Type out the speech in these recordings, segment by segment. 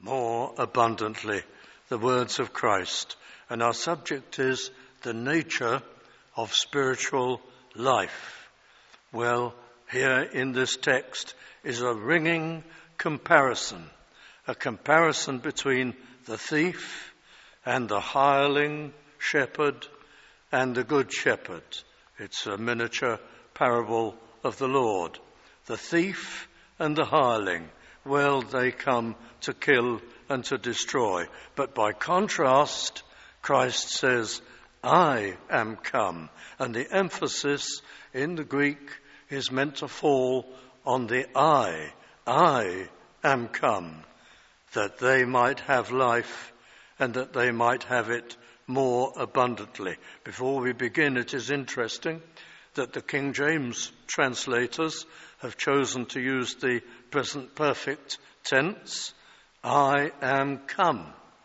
more abundantly, the words of Christ. And our subject is the nature of spiritual life. Well, here in this text is a ringing comparison, a comparison between the thief and the hireling shepherd and the good shepherd. It's a miniature parable of the Lord. The thief and the hireling, well, they come to kill and to destroy. But by contrast, Christ says, I am come. And the emphasis in the Greek is meant to fall on the I. I am come, that they might have life and that they might have it more abundantly. Before we begin, it is interesting that the King James translators have chosen to use the present perfect tense, I am come,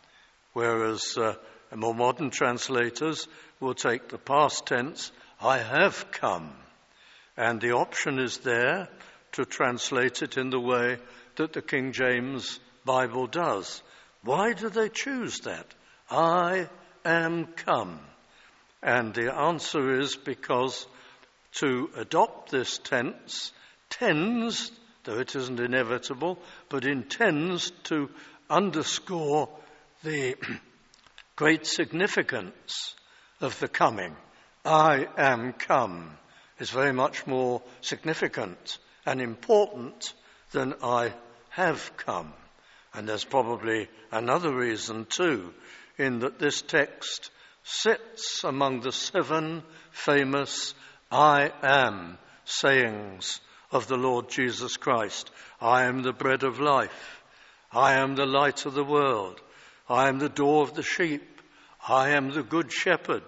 whereas more modern translators will take the past tense, I have come. And the option is there to translate it in the way that the King James Bible does. Why do they choose that? I am come. And the answer is because to adopt this tense tends, though it isn't inevitable, but intends to underscore the great significance of the coming. I am come is very much more significant and important than I have come. And there's probably another reason too, in that this text sits among the 7 famous I am sayings of the Lord Jesus Christ. I am the bread of life. I am the light of the world. I am the door of the sheep. I am the good shepherd.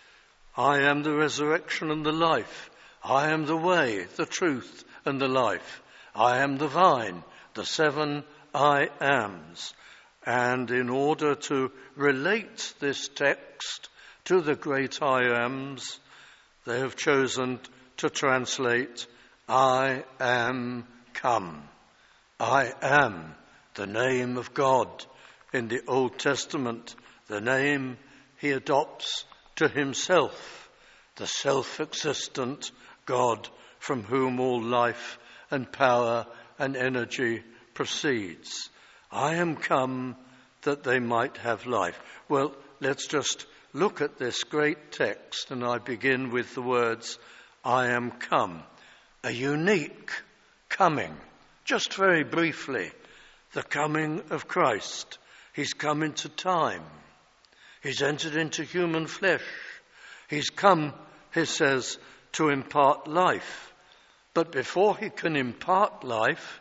I am the resurrection and the life. I am the way, the truth, and the life. I am the vine, the 7 I ams. And in order to relate this text to the great I ams, they have chosen to translate I am come. I am the name of God in the Old Testament, the name he adopts to himself, the self-existent God from whom all life and power and energy proceeds. I am come that they might have life. Well, let's just look at this great text, and I begin with the words, I am come. A unique coming. Just very briefly, the coming of Christ. He's come into time. He's entered into human flesh. He's come, he says, to impart life. But before he can impart life,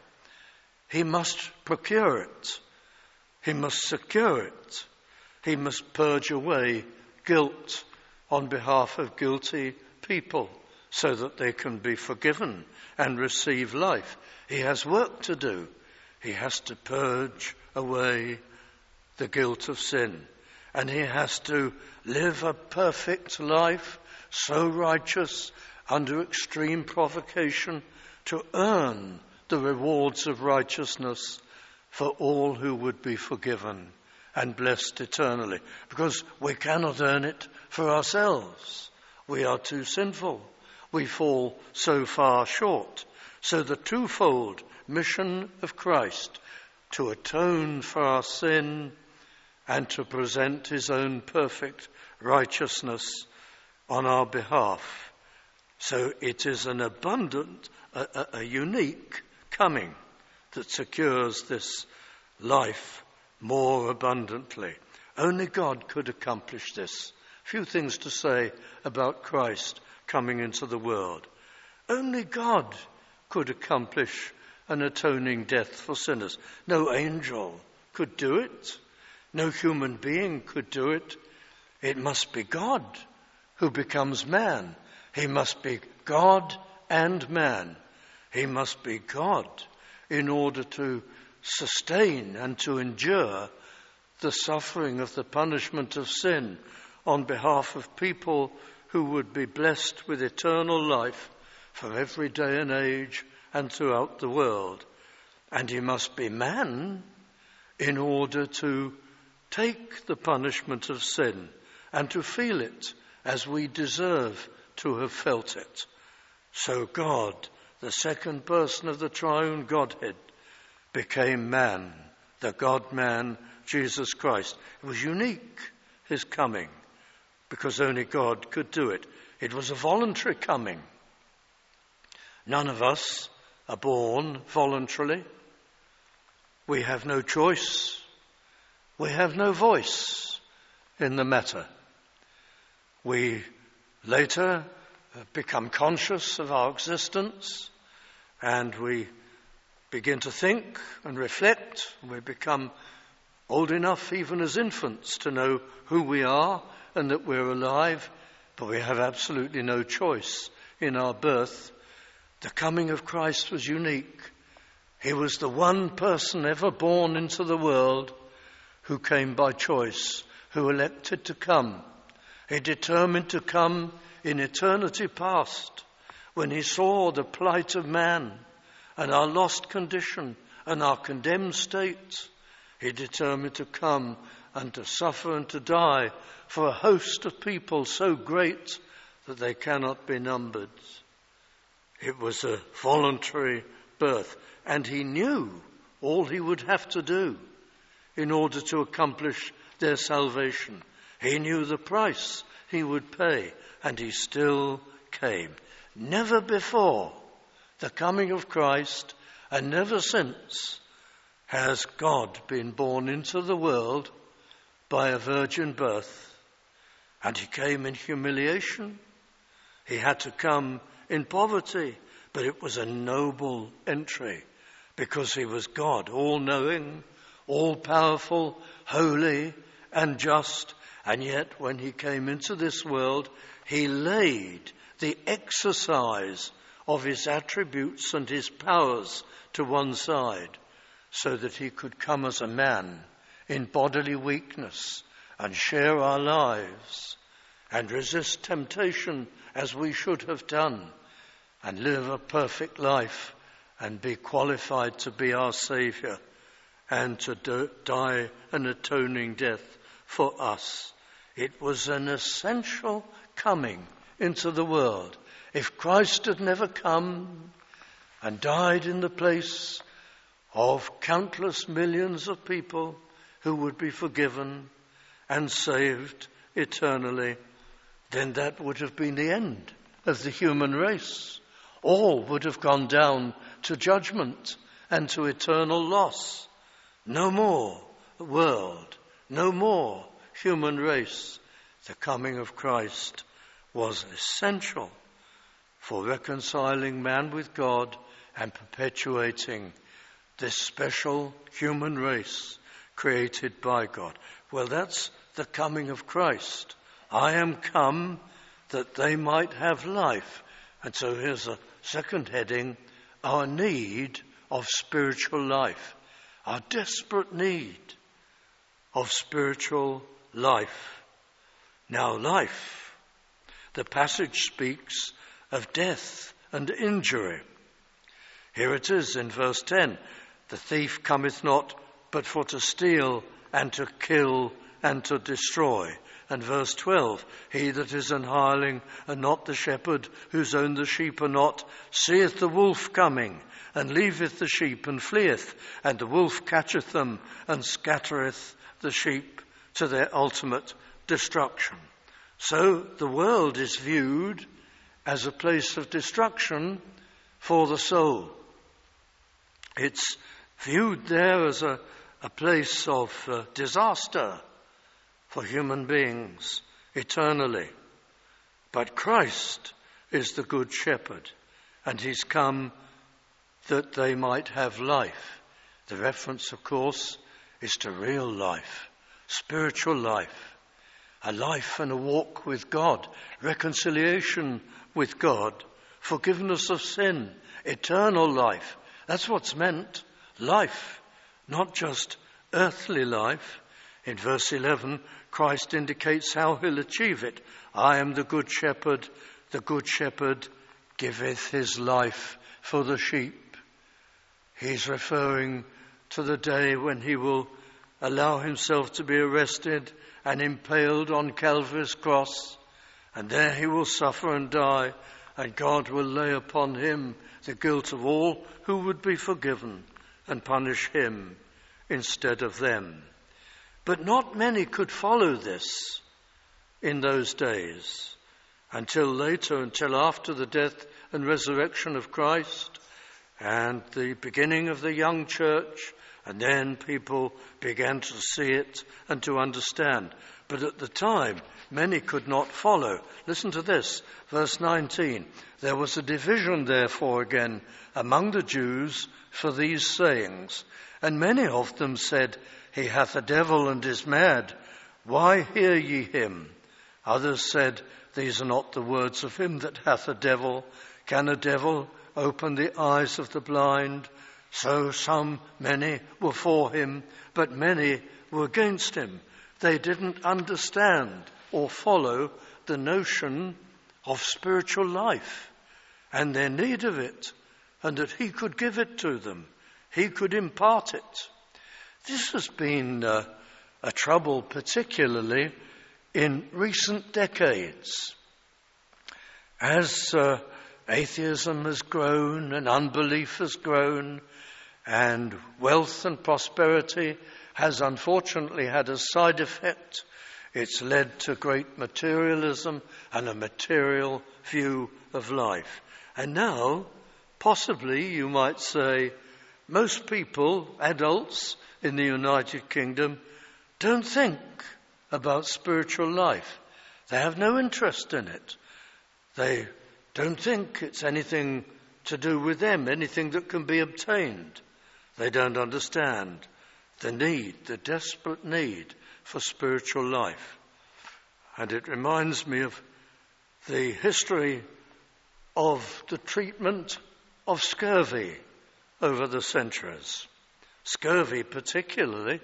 he must procure it. He must secure it. He must purge away guilt on behalf of guilty people so that they can be forgiven and receive life. He has work to do. He has to purge away the guilt of sin. And he has to live a perfect life, so righteous, under extreme provocation, to earn the rewards of righteousness for all who would be forgiven and blessed eternally. Because we cannot earn it for ourselves. We are too sinful. We fall so far short. So the twofold mission of Christ, to atone for our sin and to present his own perfect righteousness on our behalf. So it is an abundant, a unique coming that secures this life more abundantly. Only God could accomplish this. Few things to say about Christ coming into the world. Only God could accomplish an atoning death for sinners. No angel could do it. No human being could do it. It must be God who becomes man. He must be God and man. He must be God in order to sustain and to endure the suffering of the punishment of sin on behalf of people who would be blessed with eternal life for every day and age and throughout the world. And he must be man in order to take the punishment of sin and to feel it as we deserve to have felt it. So God, the second person of the triune Godhead, became man, the God-man, Jesus Christ. It was unique, his coming, because only God could do it. It was a voluntary coming. None of us are born voluntarily. We have no choice. We have no voice in the matter. We later become conscious of our existence, and we begin to think and reflect. We become old enough, even as infants, to know who we are and that we're alive, but we have absolutely no choice in our birth. The coming of Christ was unique. He was the one person ever born into the world who came by choice, who elected to come. He determined to come in eternity past, when he saw the plight of man and our lost condition and our condemned state. He determined to come and to suffer and to die for a host of people so great that they cannot be numbered. It was a voluntary birth, and he knew all he would have to do in order to accomplish their salvation. He knew the price he would pay, and he still came. Never before the coming of Christ, and never since, has God been born into the world by a virgin birth. And he came in humiliation. He had to come in poverty, but it was a noble entry, because he was God, all-knowing, all-powerful, holy and just. And yet when he came into this world, he laid the exercise of his attributes and his powers to one side, so that he could come as a man in bodily weakness and share our lives and resist temptation as we should have done, and live a perfect life and be qualified to be our Saviour and to die an atoning death for us. It was an essential coming into the world. If Christ had never come and died in the place of countless millions of people who would be forgiven and saved eternally, then that would have been the end of the human race. All would have gone down to judgment and to eternal loss. No more world, no more human race. The coming of Christ was essential for reconciling man with God and perpetuating this special human race created by God. Well, that's the coming of Christ. I am come that they might have life. And so here's a second heading, our need of spiritual life, our desperate need of spiritual life. Now, life, the passage speaks of death and injury. Here it is in verse 10, the thief cometh not but for to steal and to kill and to destroy. And verse 12, he that is an hireling and not the shepherd, whose own the sheep are not, seeth the wolf coming, and leaveth the sheep, and fleeth, and the wolf catcheth them, and scattereth the sheep to their ultimate destruction. So the world is viewed as a place of destruction for the soul. It's viewed there as a place of disaster for human beings eternally. But Christ is the good shepherd, and he's come that they might have life. The reference, of course, is to real life, spiritual life, a life and a walk with God, reconciliation with God, forgiveness of sin, eternal life. That's what's meant, life, not just earthly life. In verse 11, Christ indicates how he'll achieve it. I am the good shepherd giveth his life for the sheep. He's referring to the day when he will allow himself to be arrested and impaled on Calvary's cross, and there he will suffer and die, and God will lay upon him the guilt of all who would be forgiven and punish him instead of them. But not many could follow this in those days until later, until after the death and resurrection of Christ and the beginning of the young church, and then people began to see it and to understand. But at the time, many could not follow. Listen to this, verse 19. There was a division, therefore, again among the Jews for these sayings. And many of them said, He hath a devil and is mad. Why hear ye him? Others said, These are not the words of him that hath a devil. Can a devil open the eyes of the blind? So many were for him, but many were against him. They didn't understand or follow the notion of spiritual life and their need of it, and that he could give it to them. He could impart it. This has been a trouble, particularly in recent decades. As atheism has grown and unbelief has grown, and wealth and prosperity has unfortunately had a side effect. It's led to great materialism and a material view of life. And now, possibly, you might say, most people, adults in the United Kingdom, don't think about spiritual life. They have no interest in it. They don't think it's anything to do with them, anything that can be obtained. They don't understand the need, the desperate need for spiritual life. And it reminds me of the history of the treatment of scurvy over the centuries. Scurvy particularly,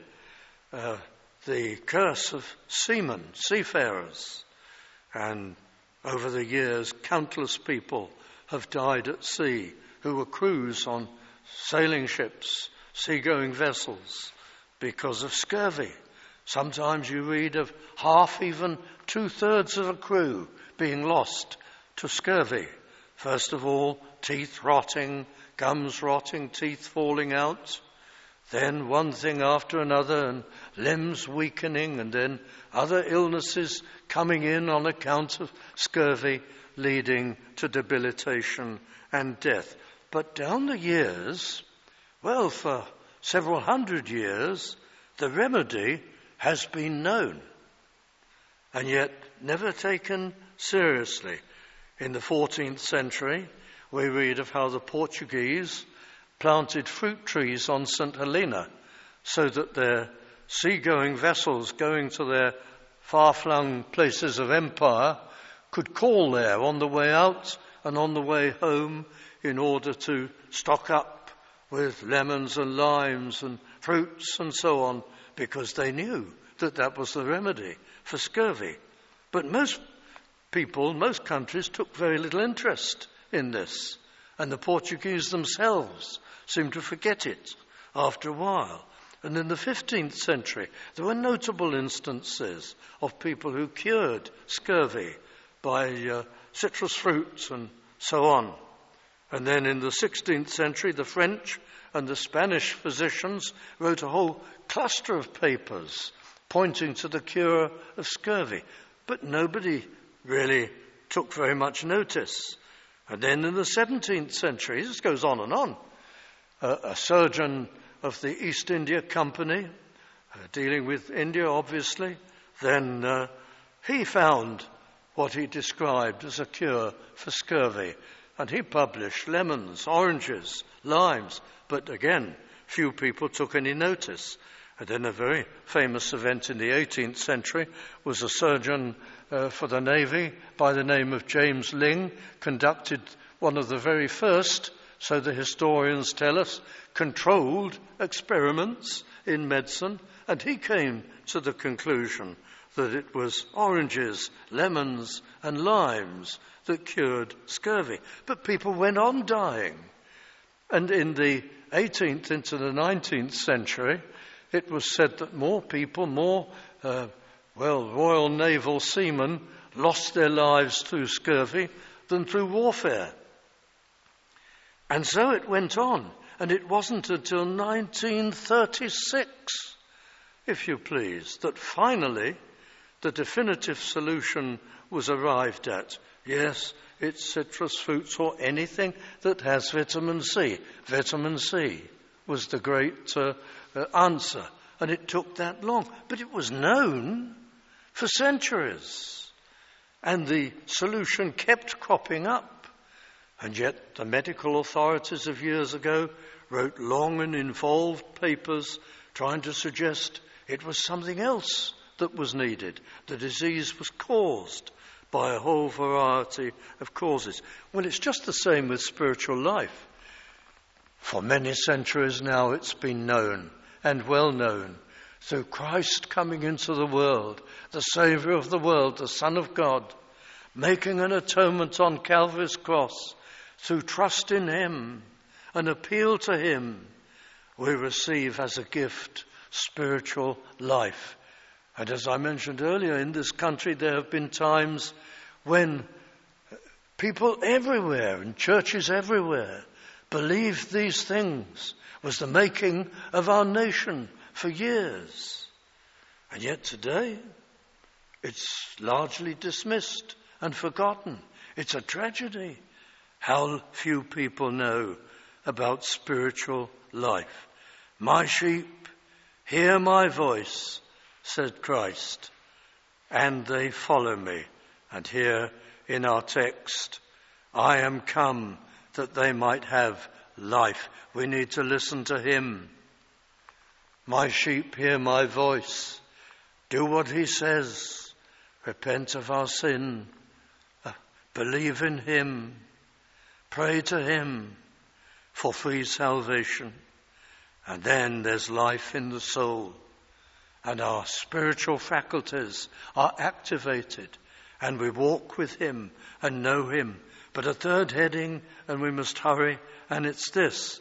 the curse of seamen, seafarers. And over the years, countless people have died at sea who were crews on sailing ships, seagoing vessels, because of scurvy. Sometimes you read of half, even 2/3 of a crew being lost to scurvy. First of all, teeth rotting, gums rotting, teeth falling out. Then one thing after another, and limbs weakening, and then other illnesses coming in on account of scurvy, leading to debilitation and death. But down the years, well, for several hundred years, the remedy has been known and yet never taken seriously. In the 14th century, we read of how the Portuguese planted fruit trees on St. Helena so that their seagoing vessels going to their far-flung places of empire could call there on the way out and on the way home in order to stock up with lemons and limes and fruits and so on, because they knew that that was the remedy for scurvy. But most people, most countries took very little interest in this, and the Portuguese themselves seemed to forget it after a while. And in the 15th century, there were notable instances of people who cured scurvy by citrus fruits and so on. And then in the 16th century, the French and the Spanish physicians wrote a whole cluster of papers pointing to the cure of scurvy. But nobody really took very much notice. And then in the 17th century, this goes on and on, a surgeon of the East India Company, dealing with India obviously, then he found what he described as a cure for scurvy. And he published lemons, oranges, limes, but again, few people took any notice. And then a very famous event in the 18th century was a surgeon for the Navy by the name of James Ling, conducted one of the very first, so the historians tell us, controlled experiments in medicine, and he came to the conclusion that it was oranges, lemons, and limes that cured scurvy. But people went on dying. And in the 18th into the 19th century, it was said that more people, Royal Naval seamen lost their lives through scurvy than through warfare. And so it went on, and it wasn't until 1936, if you please, that finally the definitive solution was arrived at. Yes, it's citrus fruits or anything that has vitamin C. Vitamin C was the great answer, and it took that long. But it was known for centuries, and the solution kept cropping up. And yet the medical authorities of years ago wrote long and involved papers trying to suggest it was something else that was needed. The disease was caused by a whole variety of causes. Well, it's just the same with spiritual life. For many centuries now it's been known and well known through Christ coming into the world, the Saviour of the world, the Son of God, making an atonement on Calvary's cross. Through trust in him and appeal to him, we receive as a gift spiritual life. And as I mentioned earlier, in this country there have been times when people everywhere and churches everywhere believed these things was the making of our nation for years. And yet today it's largely dismissed and forgotten. It's a tragedy how few people know about spiritual life. My sheep hear my voice, said Christ, and they follow me. And here in our text, I am come that they might have life. We need to listen to him. My sheep hear my voice. Do what he says. Repent of our sin. Believe in him. Pray to him for free salvation. And then there's life in the soul. And our spiritual faculties are activated. And we walk with him and know him. But a third heading, and we must hurry, and it's this.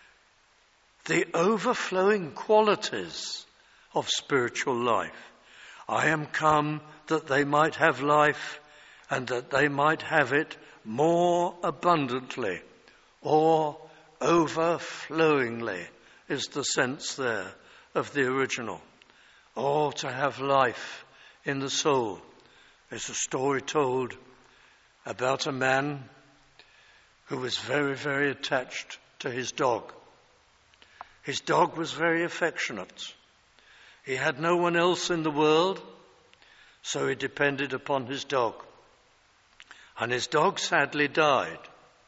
The overflowing qualities of spiritual life. I am come that they might have life, and that they might have it more abundantly, or overflowingly is the sense there of the original. Or to have life in the soul. There's a story told about a man who was very, very attached to his dog. His dog was very affectionate. He had no one else in the world, so he depended upon his dog. And his dog sadly died.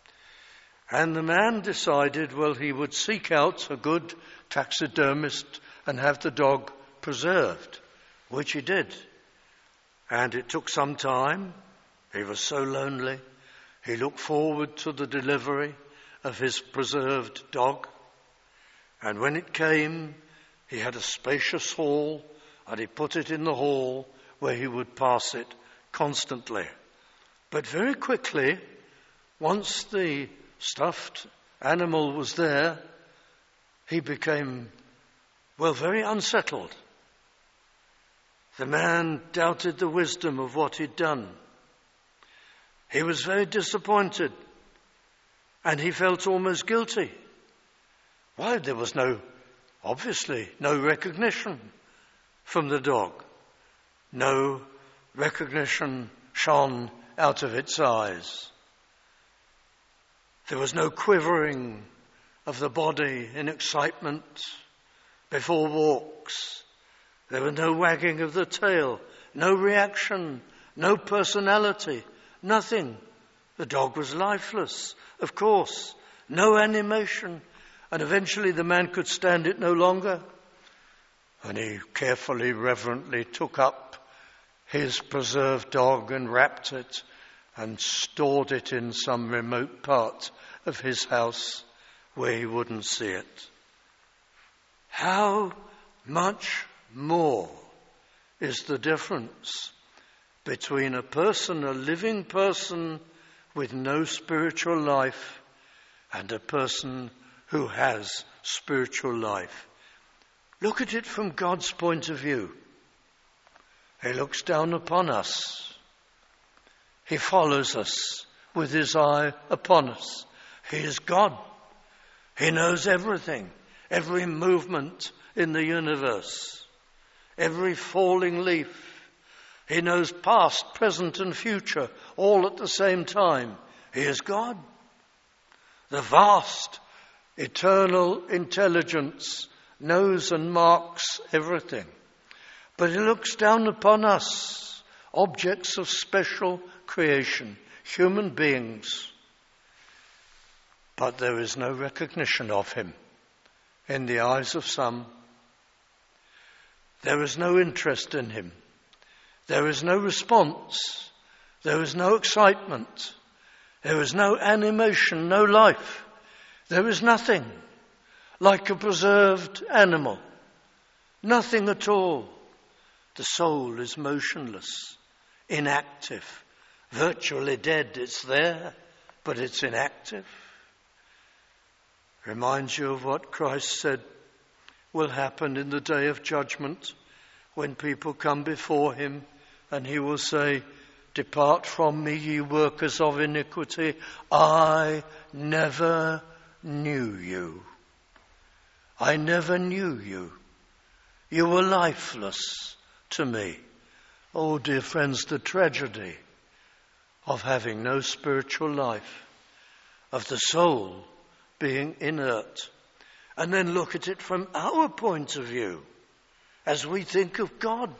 And the man decided, he would seek out a good taxidermist and have the dog preserved, which he did. And it took some time. He was so lonely. He looked forward to the delivery of his preserved dog. And when it came, he had a spacious hall, and he put it in the hall where he would pass it constantly. But very quickly, once the stuffed animal was there, he became, very unsettled. The man doubted the wisdom of what he'd done. He was very disappointed, and he felt almost guilty. Why? There was obviously no recognition from the dog. No recognition shone out of its eyes. There was no quivering of the body in excitement before walks. There was no wagging of the tail, no reaction, no personality, nothing. The dog was lifeless, of course, no animation. And eventually the man could stand it no longer. And he carefully, reverently took up his preserved dog and wrapped it and stored it in some remote part of his house where he wouldn't see it. How much more is the difference between a person, a living person with no spiritual life, and a person who has spiritual life? Look at it from God's point of view. He looks down upon us. He follows us with his eye upon us. He is God. He knows everything, every movement in the universe, every falling leaf. He knows past, present and future, all at the same time. He is God. The vast, eternal intelligence knows and marks everything. But he looks down upon us, objects of special creation, human beings. But there is no recognition of him in the eyes of some. There is no interest in him. There is no response. There is no excitement. There is no animation, no life. There is nothing, like a preserved animal. Nothing at all. The soul is motionless, inactive, virtually dead. It's there, but it's inactive. Reminds you of what Christ said will happen in the day of judgment when people come before him and he will say, "Depart from me, ye workers of iniquity. I never knew you. I never knew you. You were lifeless to me." Oh, dear friends, the tragedy of having no spiritual life, of the soul being inert. And then look at it from our point of view, as we think of God.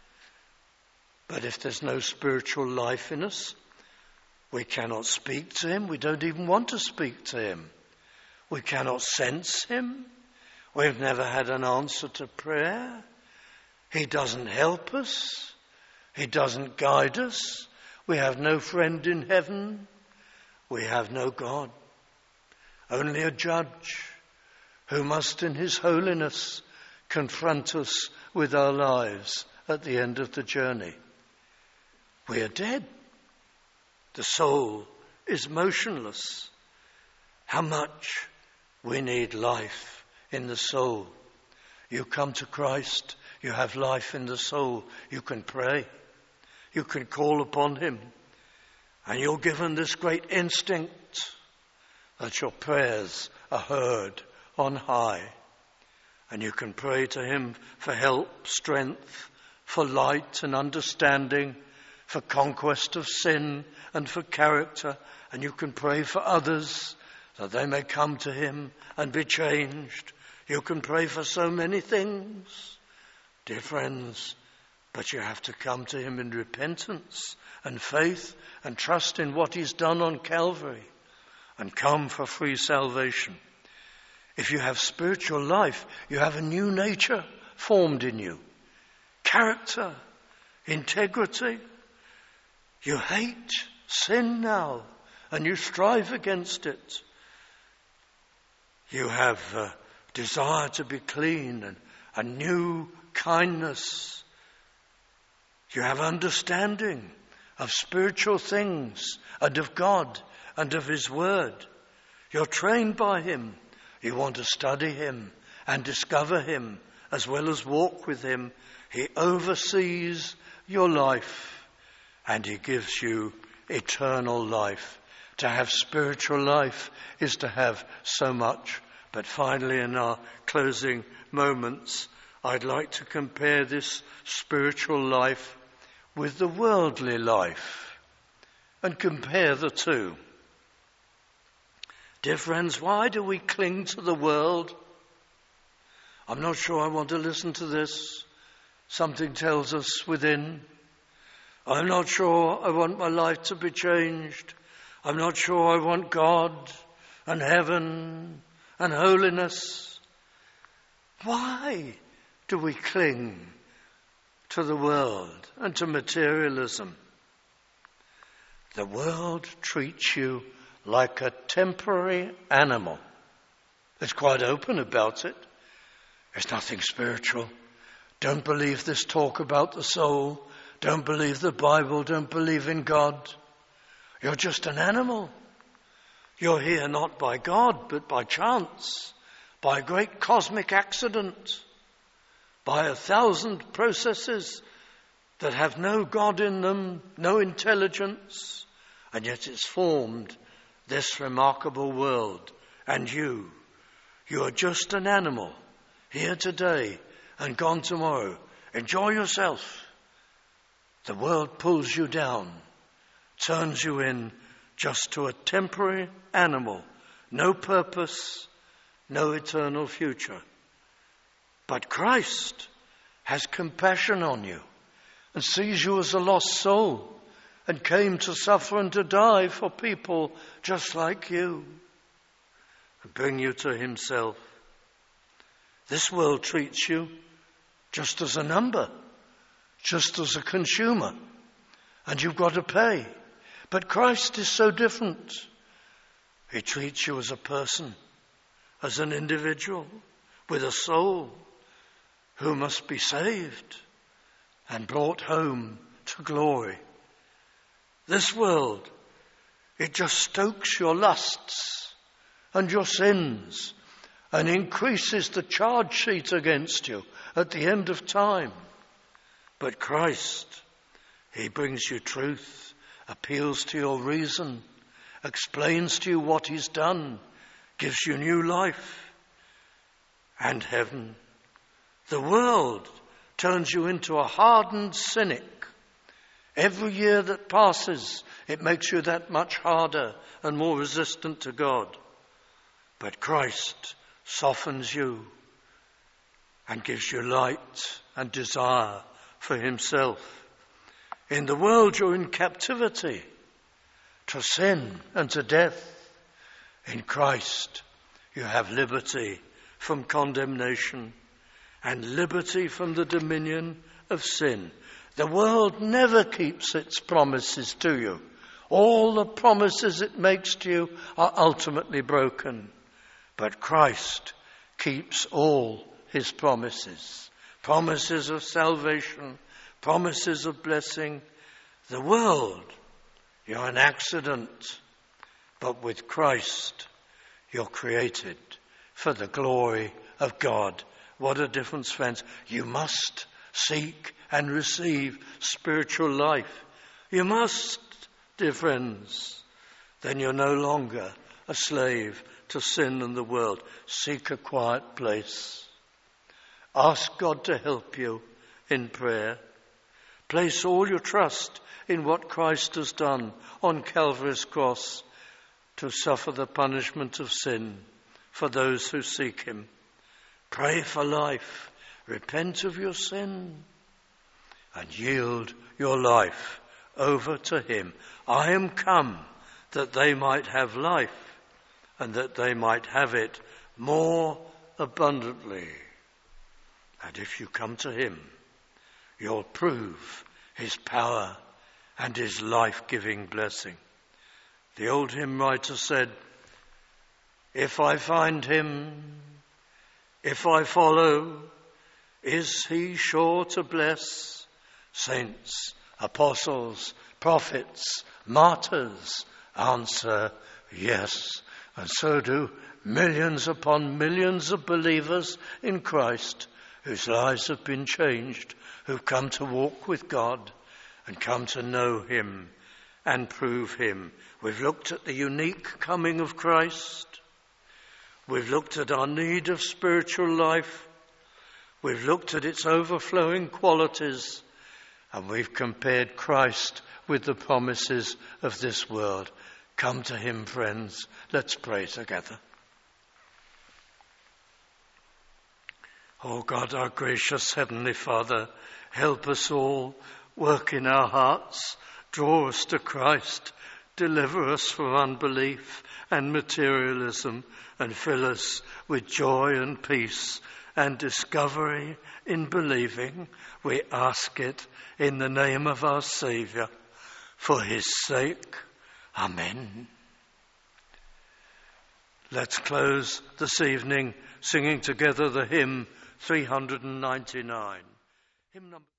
But if there's no spiritual life in us, we cannot speak to him. We don't even want to speak to him. We cannot sense him. We've never had an answer to prayer. He doesn't help us. He doesn't guide us. We have no friend in heaven. We have no God. Only a judge who must in his holiness confront us with our lives at the end of the journey. We are dead. The soul is motionless. How much we need life in the soul. You come to Christ, you have life in the soul. You can pray. You can call upon him. And you're given this great instinct that your prayers are heard on high. And you can pray to him for help, strength, for light and understanding, for conquest of sin and for character. And you can pray for others that they may come to him and be changed. You can pray for so many things, dear friends, but you have to come to him in repentance and faith and trust in what he's done on Calvary and come for free salvation. If you have spiritual life, you have a new nature formed in you. Character, integrity. You hate sin now and you strive against it. You have a desire to be clean and a new kindness. You have understanding of spiritual things and of God and of his word. You're trained by him. You want to study him and discover him as well as walk with him. He oversees your life and he gives you eternal life. To have spiritual life is to have so much. But finally, in our closing moments, I'd like to compare this spiritual life with the worldly life and compare the two. Dear friends, why do we cling to the world? I'm not sure I want to listen to this. Something tells us within. I'm not sure I want my life to be changed. I'm not sure I want God and heaven and holiness. Why do we cling to the world and to materialism? The world treats you like a temporary animal. It's quite open about it. There's nothing spiritual. Don't believe this talk about the soul. Don't believe the Bible. Don't believe in God. You're just an animal. You're here not by God, but by chance, by a great cosmic accident. by 1,000 processes that have no God in them, no intelligence, and yet it's formed this remarkable world. And you are just an animal, here today and gone tomorrow. Enjoy yourself. The world pulls you down, turns you in just to a temporary animal, no purpose, no eternal future. But Christ has compassion on you and sees you as a lost soul and came to suffer and to die for people just like you and bring you to himself. This world treats you just as a number, just as a consumer, and you've got to pay. But Christ is so different. He treats you as a person, as an individual with a soul who must be saved and brought home to glory. This world, it just stokes your lusts and your sins and increases the charge sheet against you at the end of time. But Christ, he brings you truth, appeals to your reason, explains to you what he's done, gives you new life and heaven. The world turns you into a hardened cynic. Every year that passes, it makes you that much harder and more resistant to God. But Christ softens you and gives you light and desire for himself. In the world, you're in captivity to sin and to death. In Christ, you have liberty from condemnation and liberty from the dominion of sin. The world never keeps its promises to you. All the promises it makes to you are ultimately broken. But Christ keeps all his promises. Promises of salvation, promises of blessing. The world, you're an accident. But with Christ, you're created for the glory of God. What a difference, friends. You must seek and receive spiritual life. You must, dear friends. Then you're no longer a slave to sin and the world. Seek a quiet place. Ask God to help you in prayer. Place all your trust in what Christ has done on Calvary's cross to suffer the punishment of sin for those who seek him. Pray for life. Repent of your sin and yield your life over to him. I am come that they might have life and that they might have it more abundantly. And if you come to him, you'll prove his power and his life-giving blessing. The old hymn writer said, if I find him, if I follow, is he sure to bless? Saints, apostles, prophets, martyrs answer yes. And so do millions upon millions of believers in Christ whose lives have been changed, who've come to walk with God and come to know him and prove him. We've looked at the unique coming of Christ. We've looked at our need of spiritual life. We've looked at its overflowing qualities. And we've compared Christ with the promises of this world. Come to him, friends. Let's pray together. Oh God, our gracious Heavenly Father, help us all, work in our hearts, draw us to Christ, deliver us from unbelief and materialism, and fill us with joy and peace and discovery in believing. We ask it in the name of our Saviour, for his sake. Amen. Let's close this evening singing together the hymn 399. Hymn number